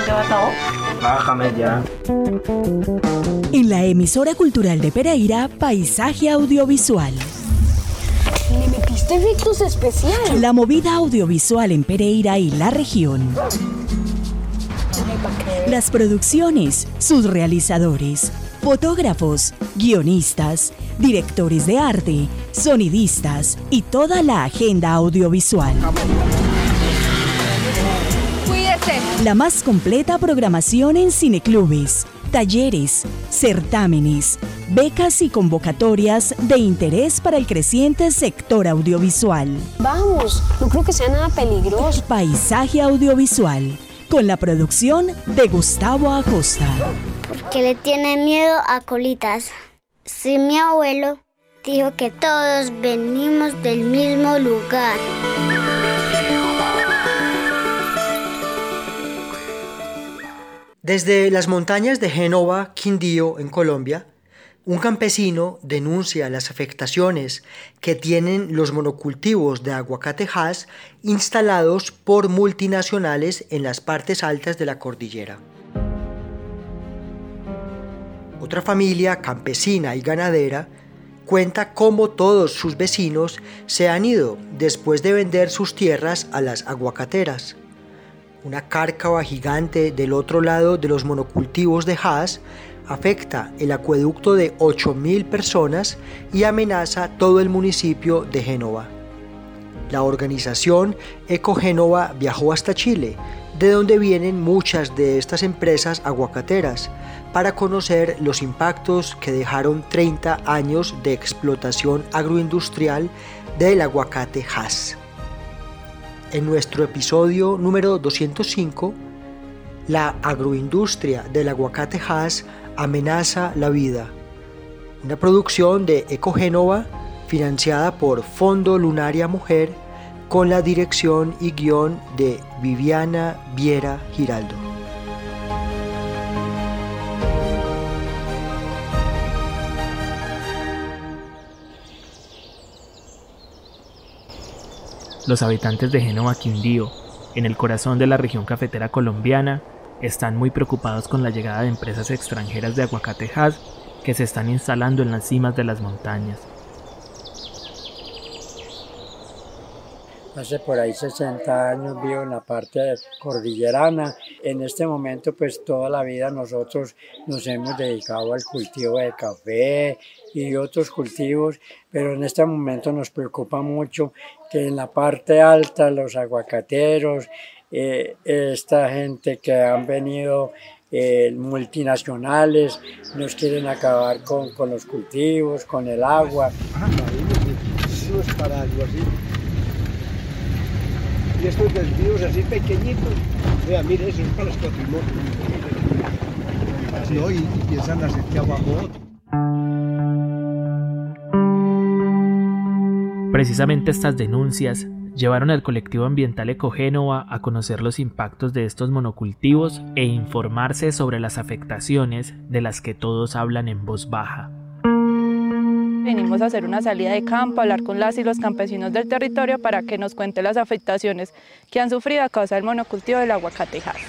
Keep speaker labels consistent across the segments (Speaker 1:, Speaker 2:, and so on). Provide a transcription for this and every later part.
Speaker 1: Bájame ya.
Speaker 2: En la emisora cultural de Pereira, Paisaje Audiovisual.
Speaker 3: ¿Le metiste efectos especiales?
Speaker 2: La movida audiovisual en Pereira y la región. Las producciones, sus realizadores, fotógrafos, guionistas, directores de arte, sonidistas y toda la agenda audiovisual.
Speaker 3: Cuídese.
Speaker 2: La más completa programación en cineclubes, talleres, certámenes, becas y convocatorias de interés para el creciente sector audiovisual.
Speaker 3: Vamos, no creo que sea nada peligroso.
Speaker 2: Paisaje Audiovisual, con la producción de Gustavo Acosta.
Speaker 4: Porque le tiene miedo a colitas. Si mi abuelo dijo que todos venimos del mismo lugar.
Speaker 5: Desde las montañas de Génova, Quindío, en Colombia, un campesino denuncia las afectaciones que tienen los monocultivos de aguacate Hass instalados por multinacionales en las partes altas de la cordillera. Otra familia campesina y ganadera cuenta cómo todos sus vecinos se han ido después de vender sus tierras a las aguacateras. Una cárcava gigante del otro lado de los monocultivos de Hass afecta el acueducto de 8.000 personas y amenaza todo el municipio de Génova. La organización Ecogénova viajó hasta Chile, de donde vienen muchas de estas empresas aguacateras, para conocer los impactos que dejaron 30 años de explotación agroindustrial del aguacate Hass. En nuestro episodio número 205, la agroindustria del aguacate Hass amenaza la vida. Una producción de Ecogénova financiada por Fondo Lunaria Mujer con la dirección y guión de Viviana Viera Giraldo.
Speaker 1: Los habitantes de Génova, Quindío, en el corazón de la región cafetera colombiana, están muy preocupados con la llegada de empresas extranjeras de aguacate Hass que se están instalando en las cimas de las montañas.
Speaker 6: Hace por ahí 60 años vivo en la parte cordillerana. En este momento, pues toda la vida nosotros nos hemos dedicado al cultivo de café y otros cultivos, pero en este momento nos preocupa mucho que en la parte alta los aguacateros, esta gente que han venido multinacionales, nos quieren acabar con los cultivos, con el agua.
Speaker 7: Eso es para algo así. Y estos desvíos así pequeñitos, vea, mire, eso es para los cuatrimonios. No, y piensan hacer que abajo otro.
Speaker 1: Precisamente estas denuncias llevaron al colectivo ambiental Ecogénova a conocer los impactos de estos monocultivos e informarse sobre las afectaciones de las que todos hablan en voz baja.
Speaker 8: Venimos a hacer una salida de campo, a hablar con las y los campesinos del territorio para que nos cuenten las afectaciones que han sufrido a causa del monocultivo del aguacate Hass.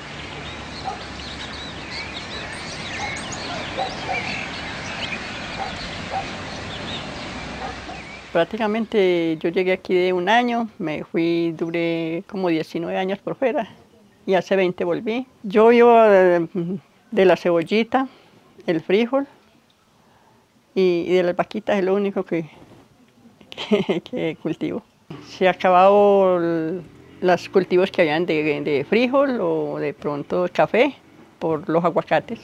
Speaker 9: Prácticamente yo llegué aquí de un año, me fui, duré como 19 años por fuera y hace 20 volví. Yo vivo de la cebollita, el frijol y de las vaquitas, es lo único que cultivo. Se han acabado los cultivos que habían de frijol o de pronto café por los aguacates.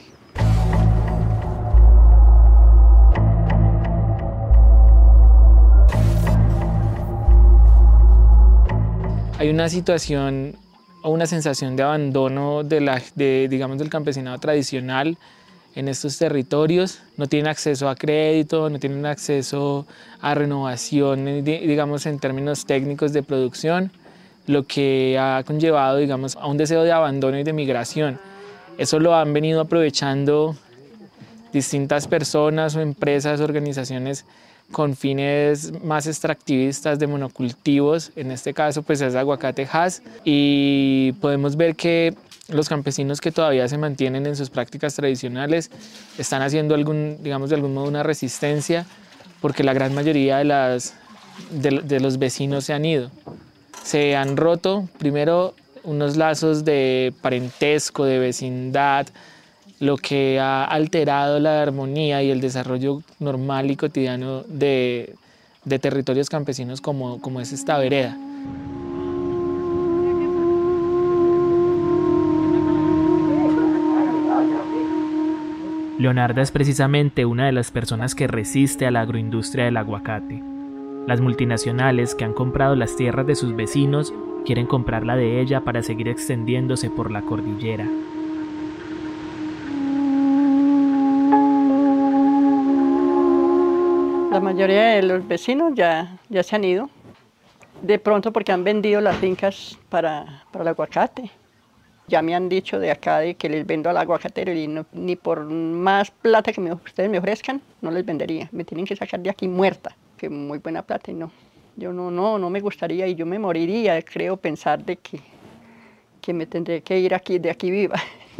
Speaker 10: Hay una situación o una sensación de abandono digamos, del campesinado tradicional en estos territorios. No tienen acceso a crédito, no tienen acceso a renovación, digamos, en términos técnicos de producción, lo que ha conllevado, digamos, a un deseo de abandono y de migración. Eso lo han venido aprovechando distintas personas o empresas, organizaciones con fines más extractivistas de monocultivos, en este caso pues es aguacate Hass, y podemos ver que los campesinos que todavía se mantienen en sus prácticas tradicionales están haciendo digamos de algún modo una resistencia, porque la gran mayoría de los vecinos se han ido. Se han roto primero unos lazos de parentesco, de vecindad, lo que ha alterado la armonía y el desarrollo normal y cotidiano de territorios campesinos como es esta vereda.
Speaker 1: Leonarda es precisamente una de las personas que resiste a la agroindustria del aguacate. Las multinacionales que han comprado las tierras de sus vecinos quieren comprar la de ella para seguir extendiéndose por la cordillera.
Speaker 9: La mayoría de los vecinos ya se han ido, de pronto porque han vendido las fincas para el aguacate. Ya me han dicho de acá de que les vendo al aguacatero y ni por más plata que ustedes me ofrezcan, no les vendería. Me tienen que sacar de aquí muerta, que muy buena plata y no. Yo no me gustaría y yo me moriría, creo, pensar de que me tendré que ir de aquí viva.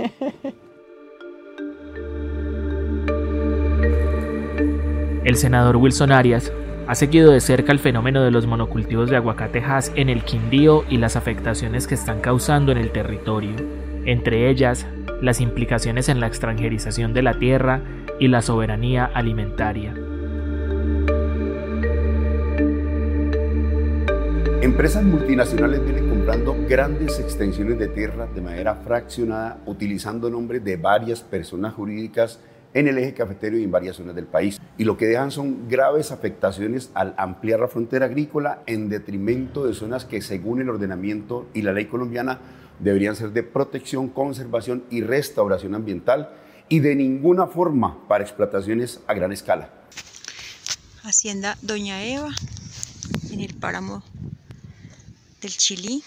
Speaker 1: El senador Wilson Arias ha seguido de cerca el fenómeno de los monocultivos de aguacate Hass en el Quindío y las afectaciones que están causando en el territorio, entre ellas las implicaciones en la extranjerización de la tierra y la soberanía alimentaria.
Speaker 11: Empresas multinacionales vienen comprando grandes extensiones de tierra de manera fraccionada, utilizando nombres de varias personas jurídicas en el eje cafetero y en varias zonas del país. Y lo que dejan son graves afectaciones al ampliar la frontera agrícola en detrimento de zonas que, según el ordenamiento y la ley colombiana, deberían ser de protección, conservación y restauración ambiental y de ninguna forma para explotaciones a gran escala.
Speaker 12: Hacienda Doña Eva, en el páramo del Chilí.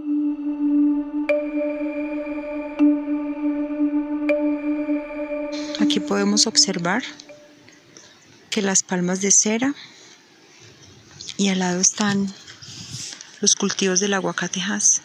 Speaker 12: Aquí podemos observar que las palmas de cera y al lado están los cultivos del aguacate Hass.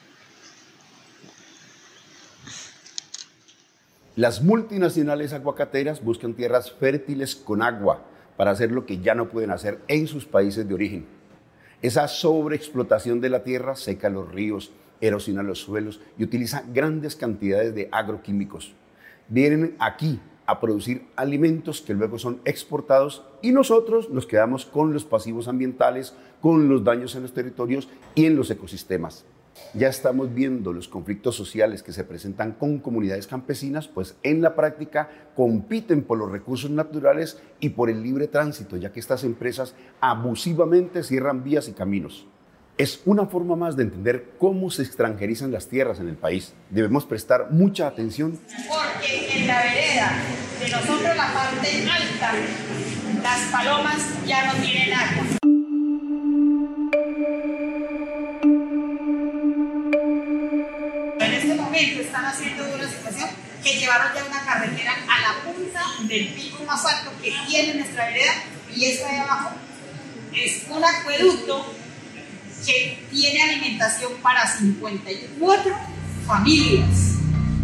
Speaker 11: Las multinacionales aguacateras buscan tierras fértiles con agua para hacer lo que ya no pueden hacer en sus países de origen. Esa sobreexplotación de la tierra seca los ríos, erosiona los suelos y utiliza grandes cantidades de agroquímicos. Vienen aquí a producir alimentos que luego son exportados y nosotros nos quedamos con los pasivos ambientales, con los daños en los territorios y en los ecosistemas. Ya estamos viendo los conflictos sociales que se presentan con comunidades campesinas, pues en la práctica compiten por los recursos naturales y por el libre tránsito, ya que estas empresas abusivamente cierran vías y caminos. Es una forma más de entender cómo se extranjerizan las tierras en el país. Debemos prestar mucha atención.
Speaker 13: Porque en la vereda de nosotros, la parte alta, las palomas ya no tienen agua. En este momento están haciendo una situación que llevaron ya una carretera a la punta del pico más alto que tiene nuestra vereda, y esta de abajo es un acueducto que tiene alimentación para 54 familias.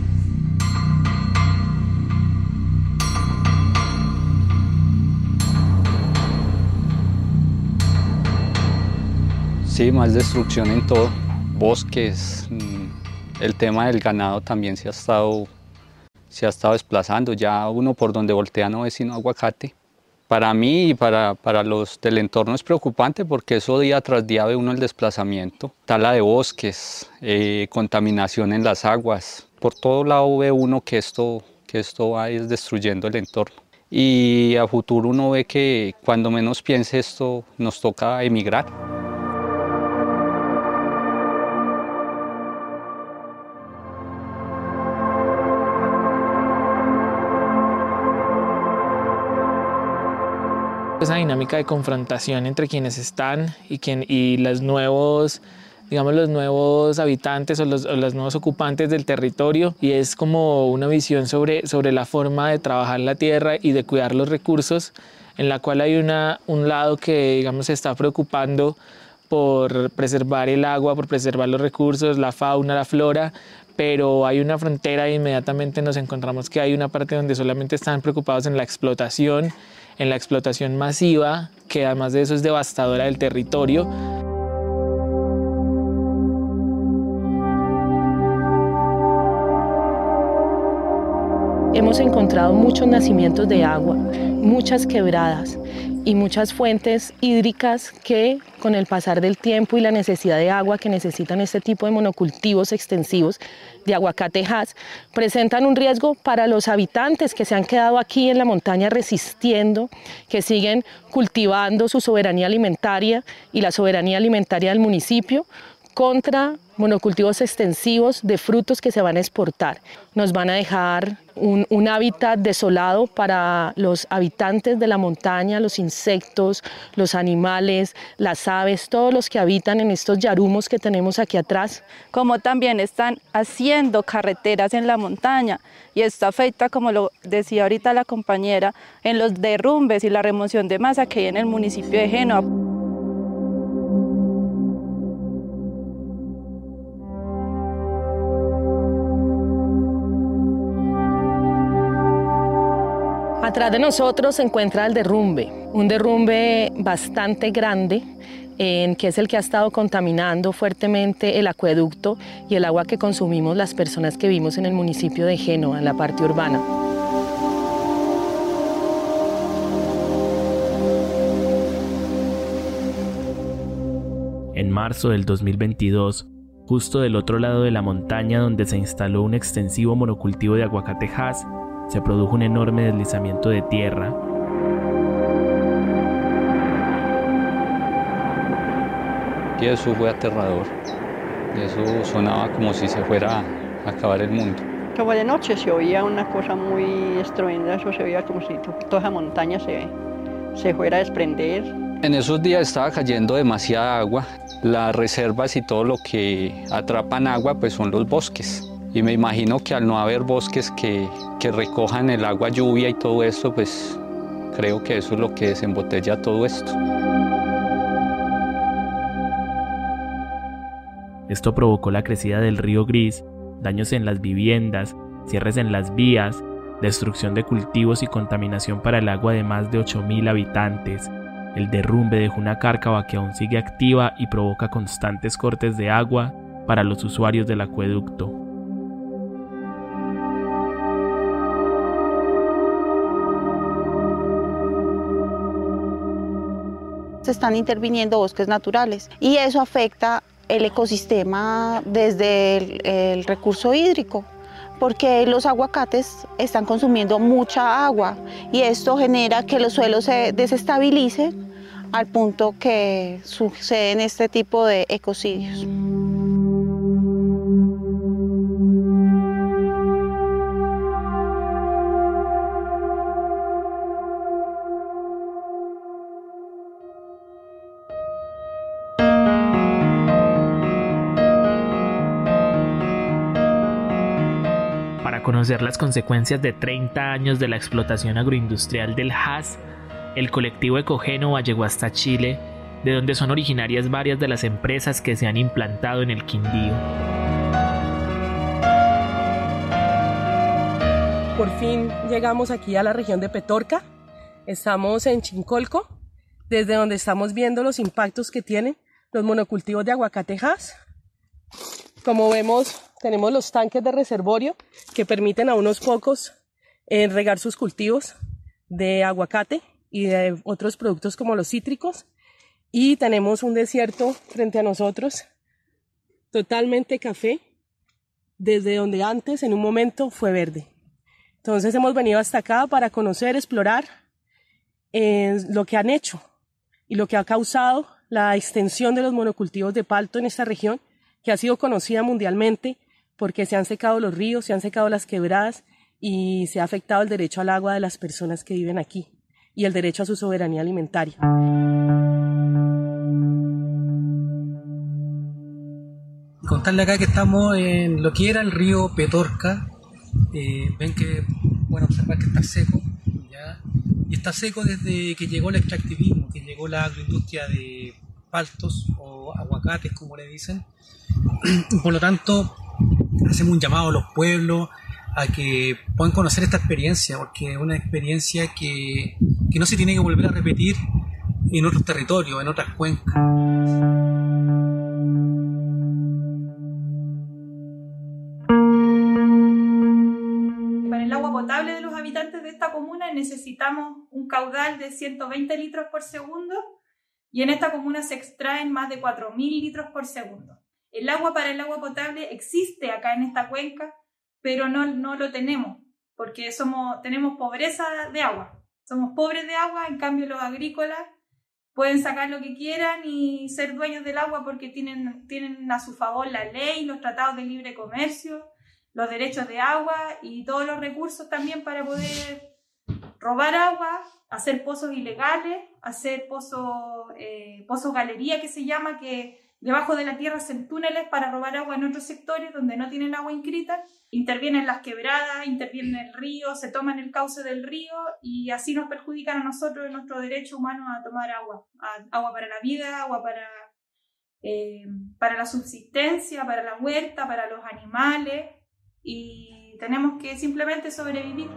Speaker 14: Sí, más destrucción en todo, bosques, el tema del ganado también se ha estado desplazando, ya uno por donde voltea no ve sino aguacate. Para mí y para los del entorno es preocupante porque eso día tras día ve uno el desplazamiento, tala de bosques, contaminación en las aguas. Por todo lado ve uno que esto va es destruyendo el entorno. Y a futuro uno ve que cuando menos piense esto nos toca emigrar.
Speaker 10: Esa dinámica de confrontación entre quienes están y los nuevos, digamos, los nuevos habitantes o los nuevos ocupantes del territorio, y es como una visión sobre la forma de trabajar la tierra y de cuidar los recursos, en la cual hay un lado que, digamos, se está preocupando por preservar el agua, por preservar los recursos, la fauna, la flora, pero hay una frontera e inmediatamente nos encontramos que hay una parte donde solamente están preocupados en la explotación masiva, que además de eso es devastadora del territorio.
Speaker 15: Hemos encontrado muchos nacimientos de agua, muchas quebradas y muchas fuentes hídricas que con el pasar del tiempo y la necesidad de agua que necesitan este tipo de monocultivos extensivos de aguacate Hass presentan un riesgo para los habitantes que se han quedado aquí en la montaña resistiendo, que siguen cultivando su soberanía alimentaria y la soberanía alimentaria del municipio contra monocultivos extensivos de frutos que se van a exportar. Nos van a dejar un hábitat desolado para los habitantes de la montaña, los insectos, los animales, las aves, todos los que habitan en estos yarumos que tenemos aquí atrás.
Speaker 8: Como también están haciendo carreteras en la montaña y esto afecta, como lo decía ahorita la compañera, en los derrumbes y la remoción de masa que hay en el municipio de Génova.
Speaker 15: Atrás de nosotros se encuentra el derrumbe, un derrumbe bastante grande, que es el que ha estado contaminando fuertemente el acueducto y el agua que consumimos las personas que vivimos en el municipio de Génova, en la parte urbana.
Speaker 1: En marzo del 2022, justo del otro lado de la montaña donde se instaló un extensivo monocultivo de aguacate Hass, se produjo un enorme deslizamiento de tierra.
Speaker 14: Y eso fue aterrador. Eso sonaba como si se fuera a acabar el mundo.
Speaker 9: Como de noche se oía una cosa muy estruendosa, eso se oía como si toda esa montaña se fuera a desprender.
Speaker 14: En esos días estaba cayendo demasiada agua. Las reservas y todo lo que atrapan agua pues son los bosques. Y me imagino que al no haber bosques que recojan el agua lluvia y todo esto, pues creo que eso es lo que desembotella todo esto.
Speaker 1: Esto provocó la crecida del río Gris, daños en las viviendas, cierres en las vías, destrucción de cultivos y contaminación para el agua de más de 8.000 habitantes. El derrumbe dejó una cárcava que aún sigue activa y provoca constantes cortes de agua para los usuarios del acueducto.
Speaker 16: Se están interviniendo bosques naturales y eso afecta el ecosistema desde el recurso hídrico, porque los aguacates están consumiendo mucha agua y esto genera que los suelos se desestabilicen al punto que suceden este tipo de ecocidios.
Speaker 1: Para conocer las consecuencias de 30 años de la explotación agroindustrial del Hass, el colectivo Ecogénova llegó hasta Chile, de donde son originarias varias de las empresas que se han implantado en el Quindío.
Speaker 17: Por fin llegamos aquí a la región de Petorca, estamos en Chincolco, desde donde estamos viendo los impactos que tienen los monocultivos de aguacate Hass. Como vemos, tenemos los tanques de reservorio que permiten a unos pocos regar sus cultivos de aguacate y de otros productos como los cítricos. Y tenemos un desierto frente a nosotros, totalmente café, desde donde antes en un momento fue verde. Entonces hemos venido hasta acá para conocer, explorar lo que han hecho y lo que ha causado la extensión de los monocultivos de palto en esta región, que ha sido conocida mundialmente porque se han secado los ríos, se han secado las quebradas y se ha afectado el derecho al agua de las personas que viven aquí y el derecho a su soberanía alimentaria.
Speaker 18: Contarle acá que estamos en lo que era el río Petorca. Ven que, bueno, observar que está seco, ¿ya? Y está seco desde que llegó el extractivismo, que llegó la agroindustria de paltos o aguacates, como le dicen. Por lo tanto, hacemos un llamado a los pueblos a que puedan conocer esta experiencia, porque es una experiencia que no se tiene que volver a repetir en otros territorios, en otras cuencas.
Speaker 19: Para el agua potable de los habitantes de esta comuna necesitamos un caudal de 120 litros por segundo y en esta comuna se extraen más de 4.000 litros por segundo. El agua para el agua potable existe acá en esta cuenca, pero no lo tenemos, porque tenemos pobreza de agua. Somos pobres de agua, en cambio los agrícolas pueden sacar lo que quieran y ser dueños del agua porque tienen a su favor la ley, los tratados de libre comercio, los derechos de agua y todos los recursos también para poder robar agua, hacer pozos ilegales, hacer pozos galería que se llama, que debajo de la tierra hacen túneles para robar agua en otros sectores donde no tienen agua inscrita, intervienen las quebradas, intervienen el río, se toman el cauce del río y así nos perjudican a nosotros en nuestro derecho humano a tomar agua, agua para la vida, agua para la subsistencia, para la huerta, para los animales y tenemos que simplemente sobrevivir.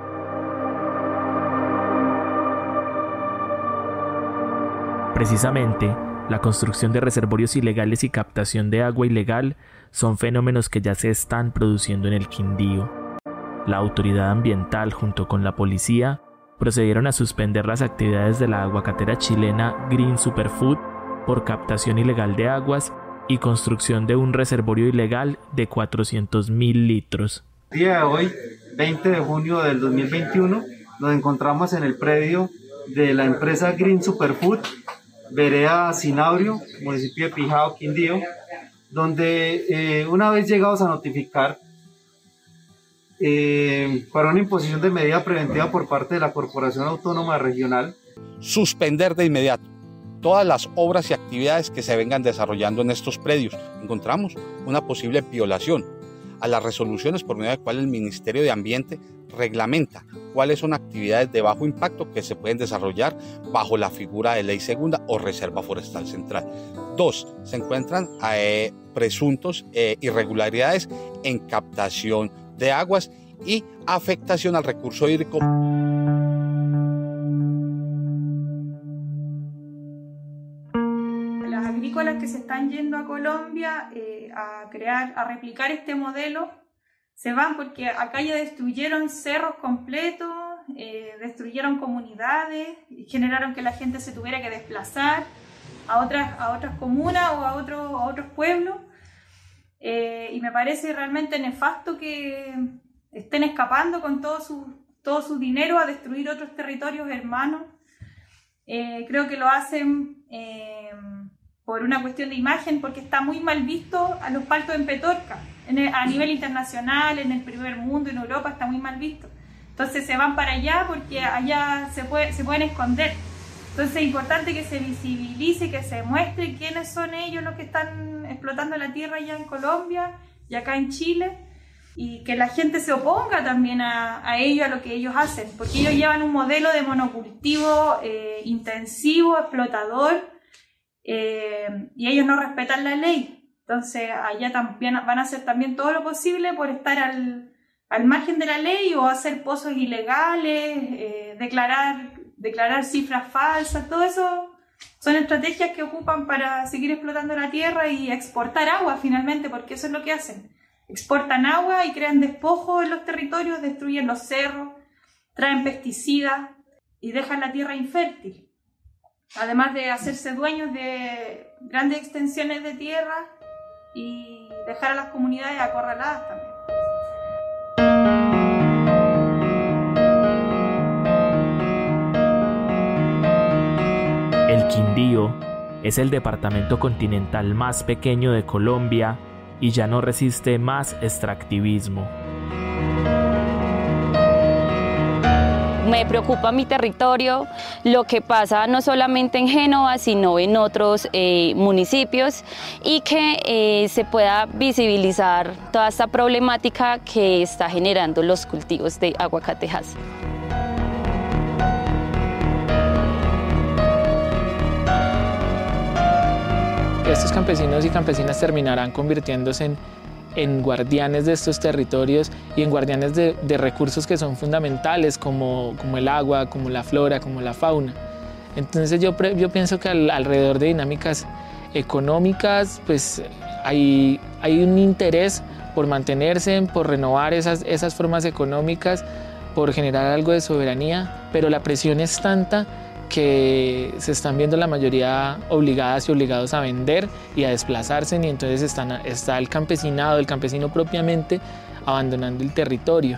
Speaker 1: Precisamente, la construcción de reservorios ilegales y captación de agua ilegal son fenómenos que ya se están produciendo en el Quindío. La autoridad ambiental junto con la policía procedieron a suspender las actividades de la aguacatera chilena Green Superfood por captación ilegal de aguas y construcción de un reservorio ilegal de 400.000 litros.
Speaker 20: El día de hoy, 20 de junio del 2021, nos encontramos en el predio de la empresa Green Superfood, vereda Cinabrio, municipio de Pijao, Quindío, donde una vez llegados a notificar para una imposición de medida preventiva por parte de la Corporación Autónoma Regional,
Speaker 21: suspender de inmediato todas las obras y actividades que se vengan desarrollando en estos predios. Encontramos una posible violación a las resoluciones por medio de las cuales el Ministerio de Ambiente reglamenta cuáles son actividades de bajo impacto que se pueden desarrollar bajo la figura de ley segunda o reserva forestal central. 2. Se encuentran presuntos irregularidades en captación de aguas y afectación al recurso hídrico.
Speaker 19: Las agrícolas que se están yendo a Colombia a replicar este modelo se van porque acá ya destruyeron cerros completos, destruyeron comunidades, generaron que la gente se tuviera que desplazar a otras comunas o a otros pueblos. Y me parece realmente nefasto que estén escapando con todo su dinero a destruir otros territorios hermanos. Creo que lo hacen por una cuestión de imagen, porque está muy mal visto a los paltos en Petorca. A nivel internacional, en el primer mundo, en Europa, está muy mal visto. Entonces se van para allá porque allá se pueden esconder. Entonces es importante que se visibilice, que se muestre quiénes son ellos los que están explotando la tierra allá en Colombia y acá en Chile, y que la gente se oponga también a ellos, a lo que ellos hacen, porque ellos llevan un modelo de monocultivo intensivo, explotador, y ellos no respetan la ley. Entonces allá también van a hacer también todo lo posible por estar al margen de la ley o hacer pozos ilegales, declarar cifras falsas. Todo eso son estrategias que ocupan para seguir explotando la tierra y exportar agua finalmente, porque eso es lo que hacen. Exportan agua y crean despojos en los territorios, destruyen los cerros, traen pesticidas y dejan la tierra infértil. Además de hacerse dueños de grandes extensiones de tierra y dejar a las comunidades acorraladas también.
Speaker 1: El Quindío es el departamento continental más pequeño de Colombia y ya no resiste más extractivismo.
Speaker 22: Me preocupa mi territorio, lo que pasa no solamente en Génova, sino en otros municipios, y que se pueda visibilizar toda esta problemática que está generando los cultivos de aguacatejas.
Speaker 10: Estos campesinos y campesinas terminarán convirtiéndose en guardianes de estos territorios y en guardianes de recursos que son fundamentales como el agua, como la flora, como la fauna. Entonces yo pienso que alrededor de dinámicas económicas pues hay un interés por mantenerse, por renovar esas formas económicas, por generar algo de soberanía, pero la presión es tanta que se están viendo la mayoría obligadas y obligados a vender y a desplazarse, y entonces está el campesinado, el campesino propiamente, abandonando el territorio.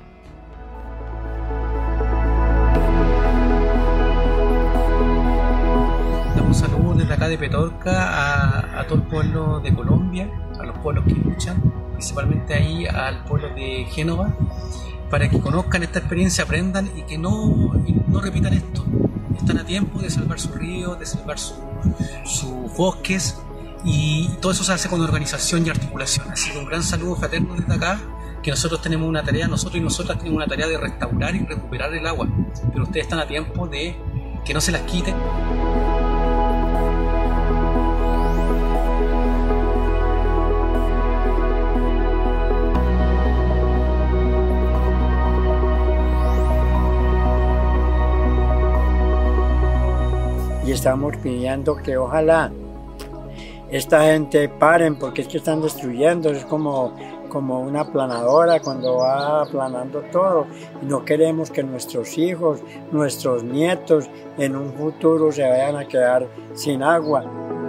Speaker 18: Damos saludos desde acá de Petorca a todo el pueblo de Colombia, a los pueblos que luchan, principalmente ahí al pueblo de Génova, para que conozcan esta experiencia, aprendan y que no repitan esto. Están a tiempo de salvar sus ríos, de salvar sus bosques, y todo eso se hace con organización y articulación. Así que un gran saludo fraterno desde acá, que nosotros tenemos una tarea, nosotros y nosotras tenemos una tarea de restaurar y recuperar el agua, pero ustedes están a tiempo de que no se las quiten.
Speaker 6: Y estamos pidiendo que ojalá esta gente paren, porque es que están destruyendo, es como una aplanadora cuando va aplanando todo, y no queremos que nuestros hijos, nuestros nietos en un futuro se vayan a quedar sin agua.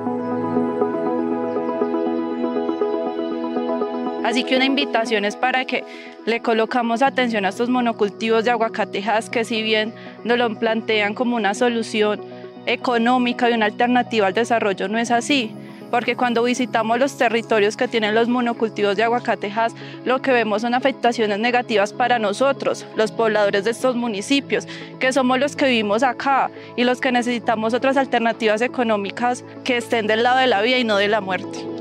Speaker 8: Así que una invitación es para que le colocamos atención a estos monocultivos de aguacatejas, que si bien nos lo plantean como una solución económica y una alternativa al desarrollo, no es así, porque cuando visitamos los territorios que tienen los monocultivos de aguacatejas, lo que vemos son afectaciones negativas para nosotros, los pobladores de estos municipios, que somos los que vivimos acá y los que necesitamos otras alternativas económicas que estén del lado de la vida y no de la muerte.